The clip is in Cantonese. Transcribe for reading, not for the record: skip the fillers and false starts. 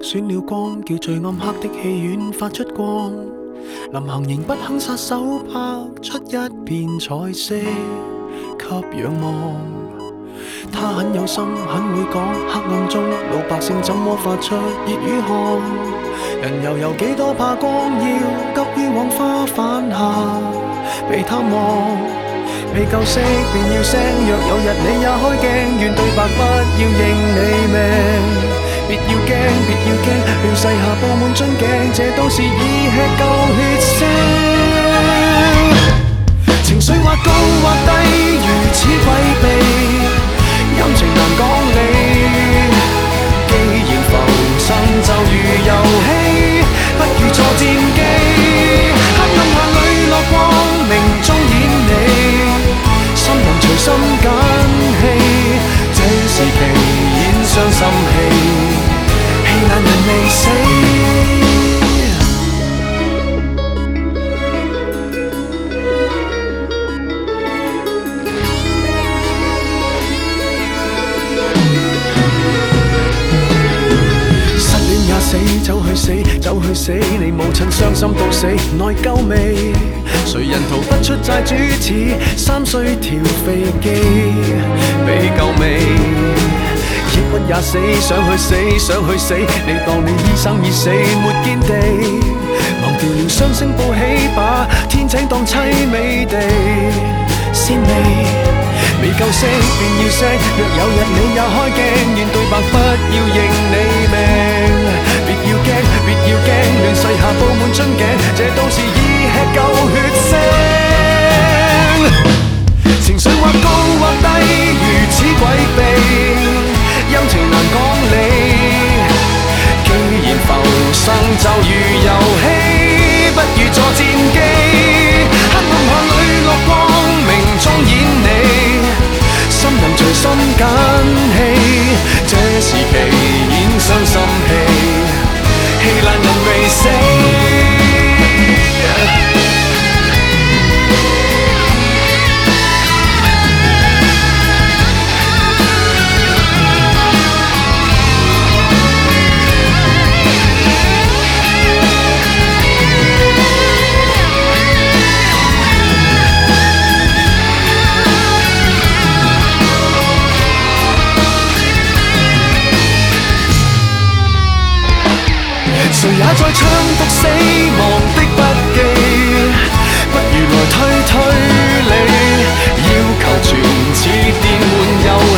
選了光，叫最暗黑的戲院發出光。臨行仍不肯撒手，拍出一片彩色給仰望。他很有心，很會講，黑暗中老百姓怎麼發出熱與汗？人又有幾多怕光，要急於往花瓣下被探望。未夠色便要聲，若有日你也開鏡，願對白不要認你命。別要驚，別要驚，亂世下佈滿樽頸，這都是已吃夠血腥。情緒或高或低，如此詭秘，陰晴難講理。既然浮生就如遊戲，不如坐戰機。黑暗下裏落光，明中演你，心人隨心緊氣。這時期演傷心戲。難人未死，失戀也死，走去死，走去死，你母親傷心到死，內疚未？誰人逃不出債主似3歲條飛機，未夠味。抑鬱也死，想去死，想去死，你當你醫生已死，沒堅地，忘掉了雙星報喜，把天請當凄美地，鮮美，未夠色便要聲，若有日你也開鏡，願對白不要認你命，別要驚，別要驚，亂世下佈滿樽頸，這都是已吃夠血腥，情緒或高或低，如此詭秘。陰晴難講理，既然浮生就如遊戲，不如坐戰機。黑暗下裏落光，明中演你，心人隨心緊氣。這時期演傷心戲，戲爛人未死。誰也在唱讀死亡的筆記，不如來推理，要求全似電玩遊